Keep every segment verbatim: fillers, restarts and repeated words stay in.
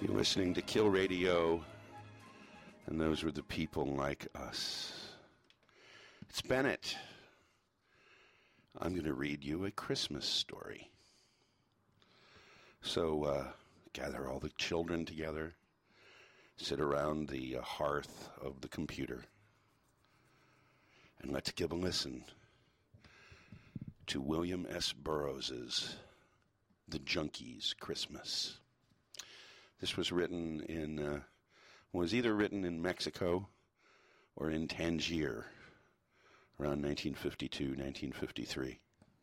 You're listening to Kill Radio, and those were the people like us. It's Bennett. I'm going to read you a Christmas story. So uh, gather all the children together, sit around the uh, hearth of the computer, and let's give a listen to William S. Burroughs's The Junkie's Christmas. This was written in, uh, was either written in Mexico or in Tangier around nineteen fifty-two, nineteen fifty-three.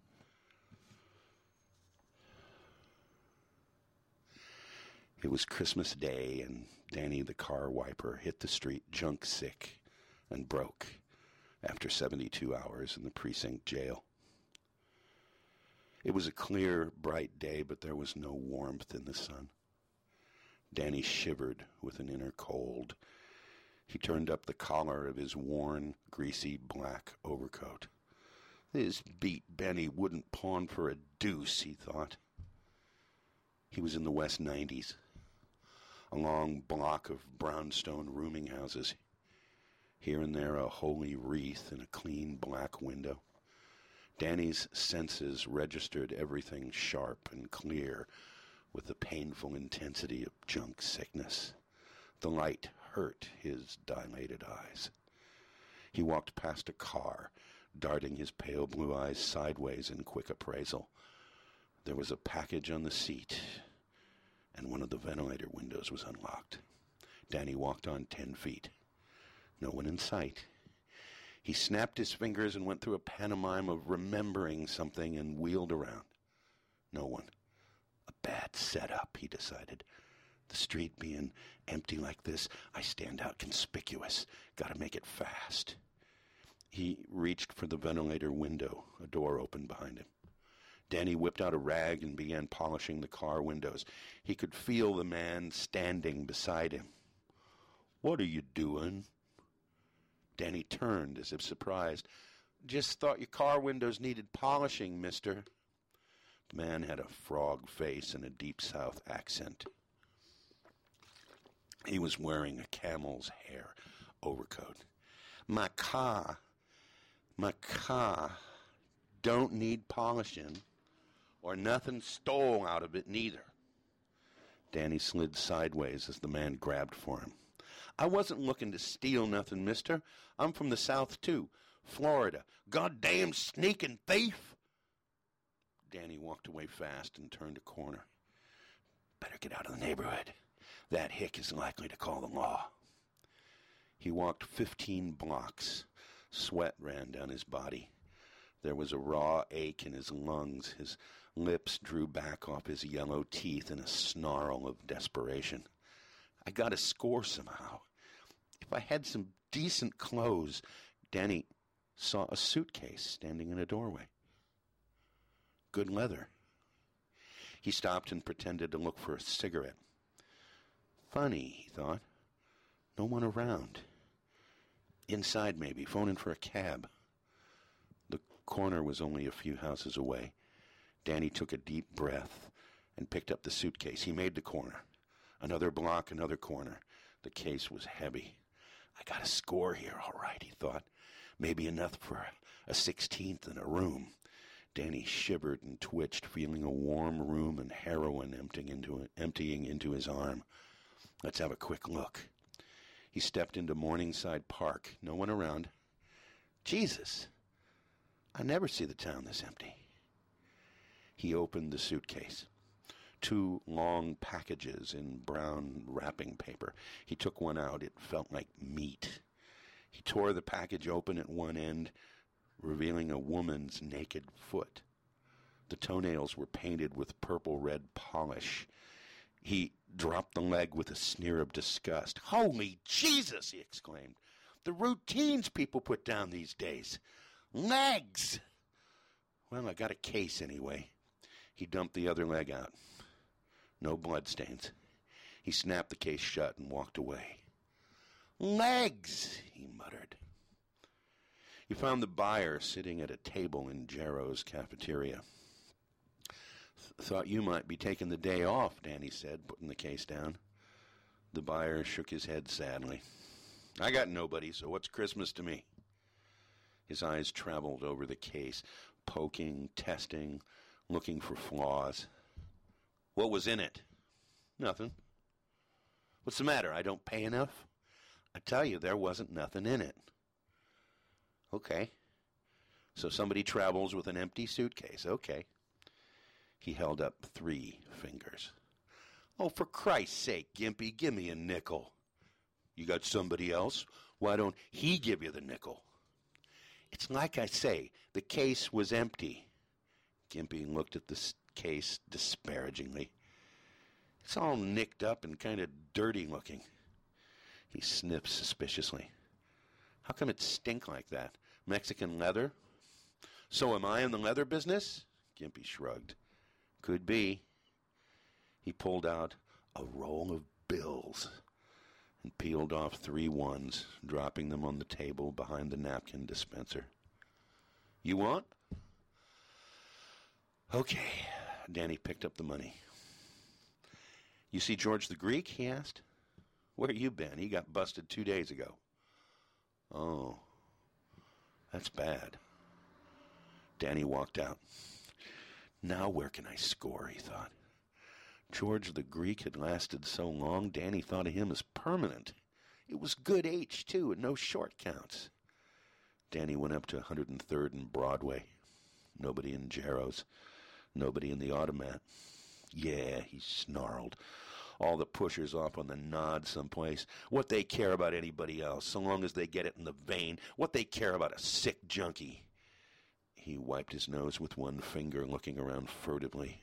It was Christmas Day, and Danny the car wiper hit the street junk sick and broke after seventy-two hours in the precinct jail. It was a clear, bright day, but there was no warmth in the sun. Danny shivered with an inner cold. He turned up the collar of his worn, greasy black overcoat. This beat Benny wouldn't pawn for a deuce, he thought. He was in the West nineties. A long block of brownstone rooming houses. Here and there a holy wreath in a clean black window. Danny's senses registered everything sharp and clear with the painful intensity of junk sickness. The light hurt his dilated eyes. He walked past a car, darting his pale blue eyes sideways in quick appraisal. There was a package on the seat, and one of the ventilator windows was unlocked. Danny walked on ten feet. No one in sight. He snapped his fingers and went through a pantomime of remembering something and wheeled around. No one. A bad setup, he decided. The street being empty like this, I stand out conspicuous. Gotta make it fast. He reached for the ventilator window. A door opened behind him. Danny whipped out a rag and began polishing the car windows. He could feel the man standing beside him. "What are you doing?" Danny turned as if surprised. "Just thought your car windows needed polishing, mister." The man had a frog face and a deep South accent. He was wearing a camel's hair overcoat. My car, my car don't need polishing, or nothing stole out of it neither." Danny slid sideways as the man grabbed for him. "I wasn't looking to steal nothing, mister. I'm from the South, too. Florida. Goddamn sneaking thief!" Danny walked away fast and turned a corner. "Better get out of the neighborhood. That hick is likely to call the law." He walked fifteen blocks. Sweat ran down his body. There was a raw ache in his lungs. His lips drew back off his yellow teeth in a snarl of desperation. "I got to score somehow. If I had some decent clothes..." Danny saw a suitcase standing in a doorway. Good leather. He stopped and pretended to look for a cigarette. Funny, he thought. No one around. Inside, maybe, phoning for a cab. The corner was only a few houses away. Danny took a deep breath and picked up the suitcase. He made the corner. Another block, another corner. The case was heavy. "I got a score here, all right," he thought. "Maybe enough for a sixteenth in a room." Danny shivered and twitched, feeling a warm room and heroin emptying into, emptying into his arm. "Let's have a quick look." He stepped into Morningside Park. No one around. Jesus, I never see the town this empty. He opened the suitcase. Two long packages in brown wrapping paper. He took one out. It felt like meat. He tore the package open at one end, revealing a woman's naked foot. The toenails were painted with purple-red polish. He dropped the leg with a sneer of disgust. "Holy Jesus!" he exclaimed. "The routines people put down these days. Legs!" "Well, I got a case anyway." He dumped the other leg out. No bloodstains. He snapped the case shut and walked away. "Legs!" he muttered. He found the buyer sitting at a table in Jarrow's cafeteria. "Thought you might be taking the day off," Danny said, putting the case down. The buyer shook his head sadly. I got nobody, so what's Christmas to me? His eyes traveled over the case, poking, testing, looking for flaws. What was in it? Nothing. What's the matter? I don't pay enough? I tell you, there wasn't nothing in it. Okay. So somebody travels with an empty suitcase. Okay. He held up three fingers. Oh, for Christ's sake, Gimpy, give me a nickel. You got somebody else? Why don't he give you the nickel? It's like I say, the case was empty. Gimpy looked at the case disparagingly. It's all nicked up and kind of dirty looking. He sniffed suspiciously. How come it stink like that? Mexican leather? So am I in the leather business? Gimpy shrugged. Could be. He pulled out a roll of bills and peeled off three ones, dropping them on the table behind the napkin dispenser. You want? Okay. Danny picked up the money. You see George the Greek? He asked. Where you been? He got busted two days ago. Oh, that's bad. Danny walked out. Now where can I score, he thought. George the Greek had lasted so long, Danny thought of him as permanent. It was good H, too, and no short counts. Danny went up to one hundred third and Broadway. Nobody in Jarrow's. Nobody in the automat. Yeah, he snarled. All the pushers off on the nod someplace. What they care about anybody else, so long as they get it in the vein. What they care about a sick junkie. He wiped his nose with one finger, looking around furtively.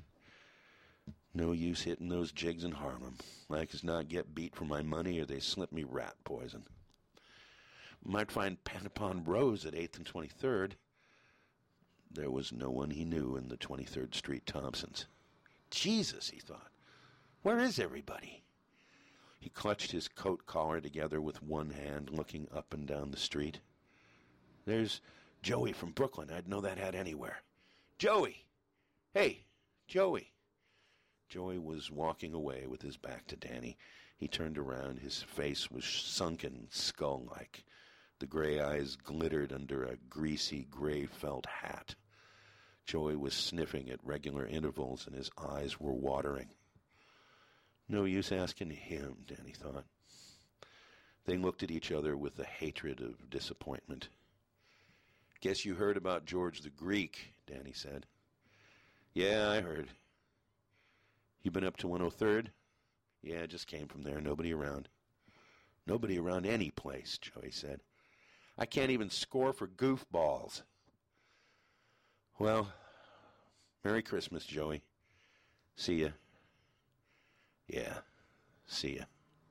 No use hitting those jigs in Harlem. Like as not get beat for my money or they slip me rat poison. Might find Panapon Rose at eighth and twenty-third. There was no one he knew in the twenty-third Street Thompsons. Jesus, he thought. Where is everybody? He clutched his coat collar together with one hand, looking up and down the street. There's Joey from Brooklyn. I'd know that hat anywhere. Joey! Hey, Joey! Joey was walking away with his back to Danny. He turned around. His face was sunken, skull-like. The gray eyes glittered under a greasy gray felt hat. Joey was sniffing at regular intervals, and his eyes were watering. No use asking him, Danny thought. They looked at each other with the hatred of disappointment. Guess you heard about George the Greek, Danny said. Yeah, I heard. You been up to one oh third? Yeah, just came from there. Nobody around. Nobody around any place, Joey said. I can't even score for goofballs. Well, Merry Christmas, Joey. See ya. Yeah, see ya.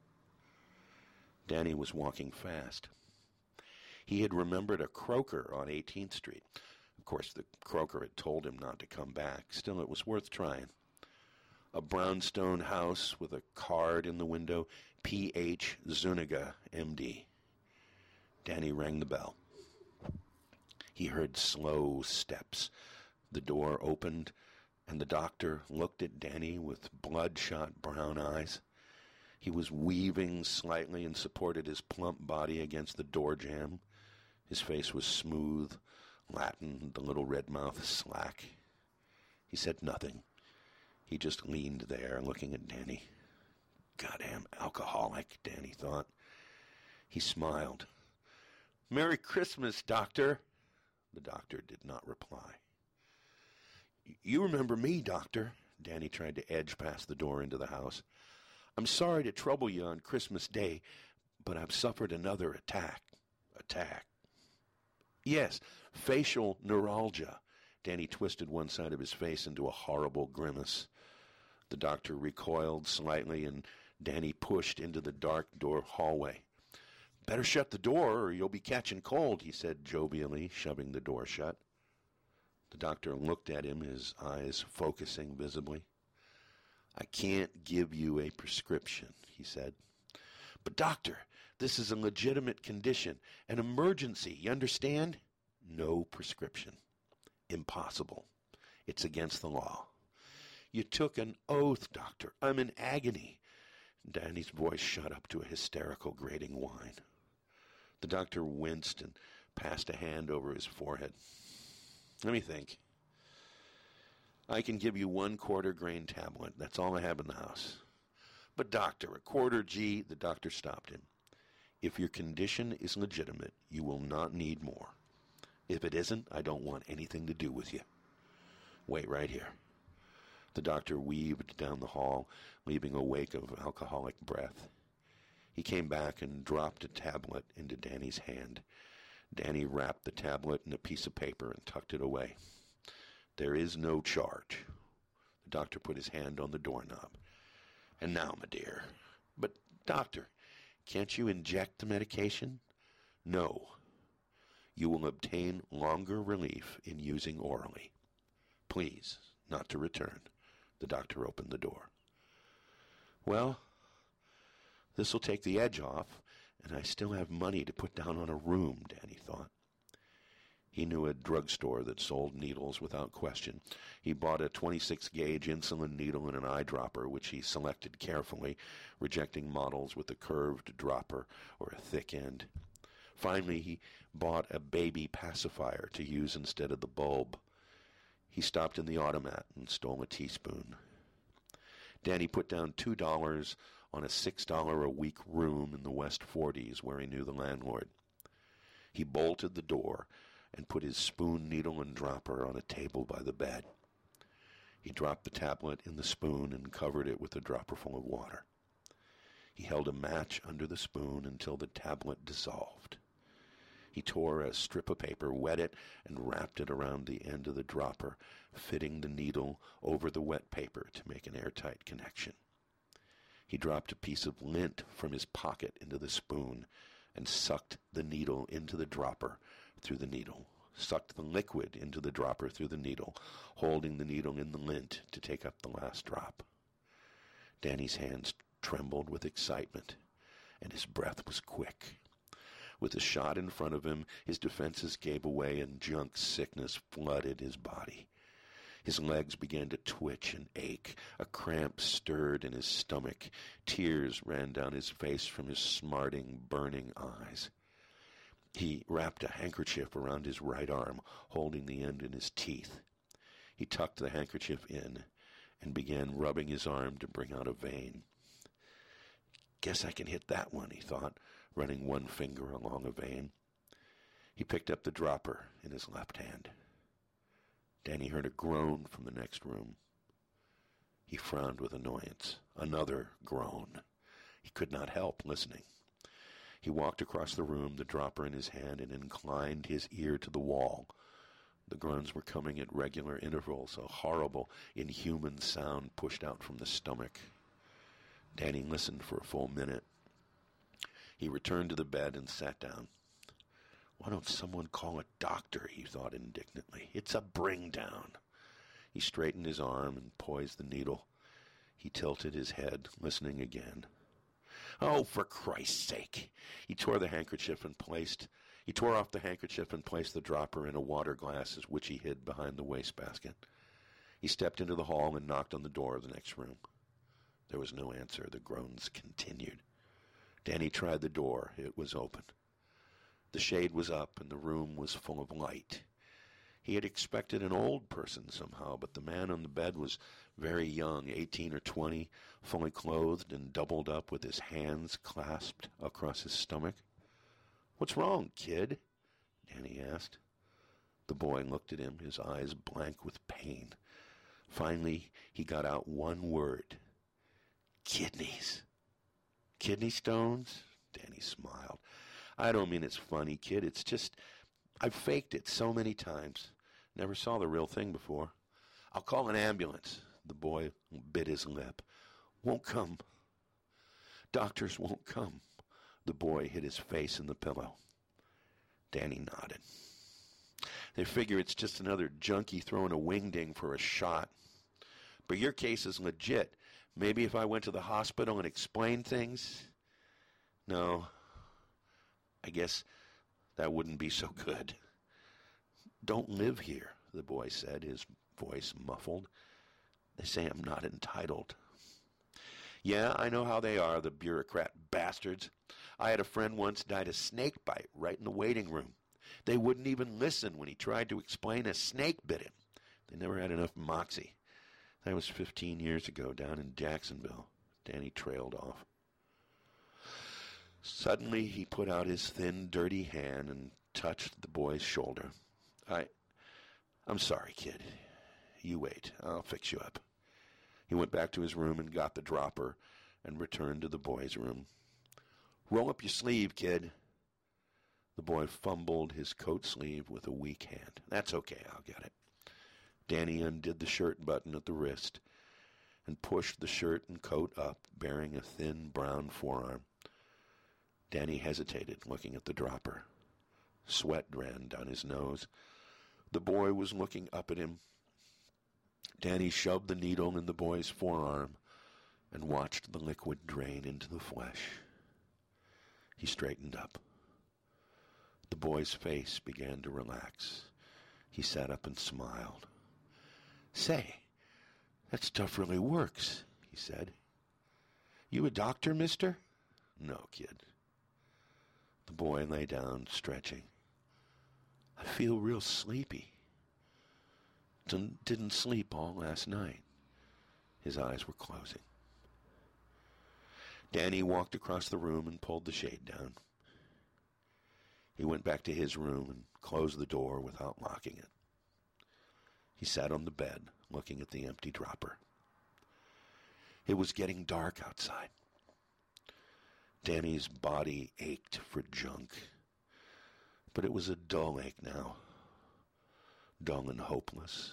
Danny was walking fast. He had remembered a croaker on eighteenth Street. Of course, the croaker had told him not to come back. Still, it was worth trying. A brownstone house with a card in the window, P H Zuniga, M D. Danny rang the bell. He heard slow steps. The door opened, and the doctor looked at Danny with bloodshot brown eyes. He was weaving slightly and supported his plump body against the door jamb. His face was smooth, Latin, the little red mouth slack. He said nothing. He just leaned there, looking at Danny. Goddamn alcoholic, Danny thought. He smiled. Merry Christmas, Doctor. The doctor did not reply. You remember me, Doctor? Danny tried to edge past the door into the house. I'm sorry to trouble you on Christmas Day, but I've suffered another attack. Attack. Yes, facial neuralgia. Danny twisted one side of his face into a horrible grimace. The doctor recoiled slightly, and Danny pushed into the dark door hallway. Better shut the door, or you'll be catching cold, he said jovially, shoving the door shut. The doctor looked at him, his eyes focusing visibly. I can't give you a prescription, he said. But doctor, this is a legitimate condition, an emergency, you understand? No prescription. Impossible. It's against the law. You took an oath, doctor. I'm in agony. Danny's voice shot up to a hysterical, grating whine. The doctor winced and passed a hand over his forehead. Let me think. I can give you one quarter grain tablet. That's all I have in the house. But doctor, a quarter G, the doctor stopped him. If your condition is legitimate, you will not need more. If it isn't, I don't want anything to do with you. Wait right here. The doctor weaved down the hall, leaving a wake of alcoholic breath. He came back and dropped a tablet into Danny's hand. Danny wrapped the tablet in a piece of paper and tucked it away. There is no charge. The doctor put his hand on the doorknob. And now, my dear. But, doctor, can't you inject the medication? No. You will obtain longer relief in using orally. Please, not to return. The doctor opened the door. Well, this will take the edge off, and I still have money to put down on a room, Danny thought. He knew a drugstore that sold needles without question. He bought a twenty-six gauge insulin needle and an eyedropper, which he selected carefully, rejecting models with a curved dropper or a thick end. Finally, he bought a baby pacifier to use instead of the bulb. He stopped in the automat and stole a teaspoon. Danny put down two dollars on a six dollar a week room in the West Forties where he knew the landlord. He bolted the door and put his spoon, needle, and dropper on a table by the bed. He dropped the tablet in the spoon and covered it with a dropper full of water. He held a match under the spoon until the tablet dissolved. He tore a strip of paper, wet it, and wrapped it around the end of the dropper, fitting the needle over the wet paper to make an airtight connection. He dropped a piece of lint from his pocket into the spoon and sucked the needle into the dropper through the needle, sucked the liquid into the dropper through the needle, holding the needle in the lint to take up the last drop. Danny's hands trembled with excitement, and his breath was quick. With the shot in front of him, his defenses gave away and junk sickness flooded his body. His legs began to twitch and ache. A cramp stirred in his stomach. Tears ran down his face from his smarting, burning eyes. He wrapped a handkerchief around his right arm, holding the end in his teeth. He tucked the handkerchief in and began rubbing his arm to bring out a vein. Guess I can hit that one, he thought, running one finger along a vein. He picked up the dropper in his left hand. Danny heard a groan from the next room. He frowned with annoyance. Another groan. He could not help listening. He walked across the room, the dropper in his hand, and inclined his ear to the wall. The groans were coming at regular intervals, a horrible, inhuman sound pushed out from the stomach. Danny listened for a full minute. He returned to the bed and sat down. Why don't someone call a doctor, he thought indignantly. It's a bring-down. He straightened his arm and poised the needle. He tilted his head, listening again. Oh, for Christ's sake. He tore the handkerchief and placed, he tore off the handkerchief and placed the dropper in a water glass, which he hid behind the wastebasket. He stepped into the hall and knocked on the door of the next room. There was no answer. The groans continued. Danny tried the door. It was open. The shade was up and the room was full of light. He had expected an old person somehow, but the man on the bed was very young, eighteen or twenty, fully clothed and doubled up with his hands clasped across his stomach. What's wrong, kid? Danny asked. The boy looked at him, his eyes blank with pain. Finally, he got out one word. Kidneys. Kidney stones? Danny smiled. I don't mean it's funny, kid. It's just, I've faked it so many times. Never saw the real thing before. I'll call an ambulance. The boy bit his lip. Won't come. Doctors won't come. The boy hid his face in the pillow. Danny nodded. They figure it's just another junkie throwing a wingding for a shot. But your case is legit. Maybe if I went to the hospital and explained things? No. I guess that wouldn't be so good. Don't live here, the boy said, his voice muffled. They say I'm not entitled. Yeah, I know how they are, the bureaucrat bastards. I had a friend once died of snake bite right in the waiting room. They wouldn't even listen when he tried to explain a snake bit him. They never had enough moxie. That was fifteen years ago down in Jacksonville. Danny trailed off. Suddenly he put out his thin, dirty hand and touched the boy's shoulder. I, I'm sorry, kid. You wait. I'll fix you up. He went back to his room and got the dropper and returned to the boy's room. Roll up your sleeve, kid. The boy fumbled his coat sleeve with a weak hand. That's okay, I'll get it. Danny undid the shirt button at the wrist and pushed the shirt and coat up, bearing a thin brown forearm. Danny hesitated, looking at the dropper. Sweat ran down his nose. The boy was looking up at him. Danny shoved the needle in the boy's forearm and watched the liquid drain into the flesh. He straightened up. The boy's face began to relax. He sat up and smiled. Say, that stuff really works, he said. You a doctor, mister? No, kid. The boy lay down, stretching. I feel real sleepy. Didn't, didn't sleep all last night. His eyes were closing. Danny walked across the room and pulled the shade down. He went back to his room and closed the door without locking it. He sat on the bed, looking at the empty dropper. It was getting dark outside. Danny's body ached for junk, but it was a dull ache now, dull and hopeless.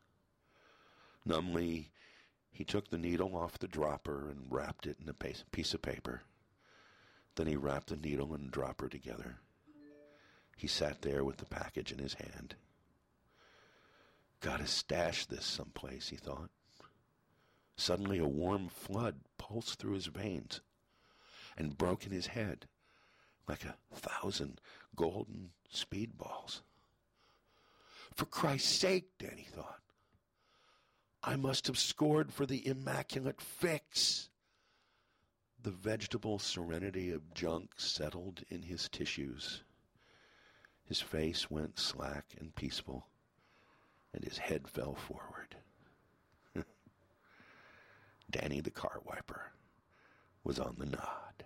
Numbly, he took the needle off the dropper and wrapped it in a piece of paper. Then he wrapped the needle and dropper together. He sat there with the package in his hand. Gotta stash this someplace, he thought. Suddenly a warm flood pulsed through his veins and broke in his head like a thousand golden speedballs. For Christ's sake, Danny thought, I must have scored for the immaculate fix. The vegetable serenity of junk settled in his tissues. His face went slack and peaceful, and his head fell forward. Danny the car wiper was on the nod.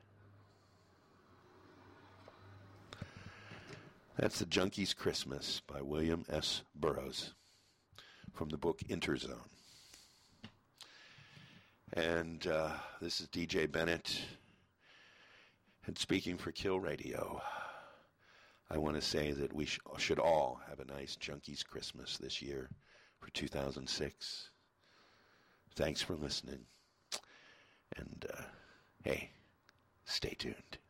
That's The Junkie's Christmas by William S. Burroughs from the book Interzone. And uh, this is D J Bennett. And speaking for Kill Radio, I want to say that we sh- should all have a nice Junkie's Christmas this year for two thousand six. Thanks for listening. And, uh, hey, stay tuned.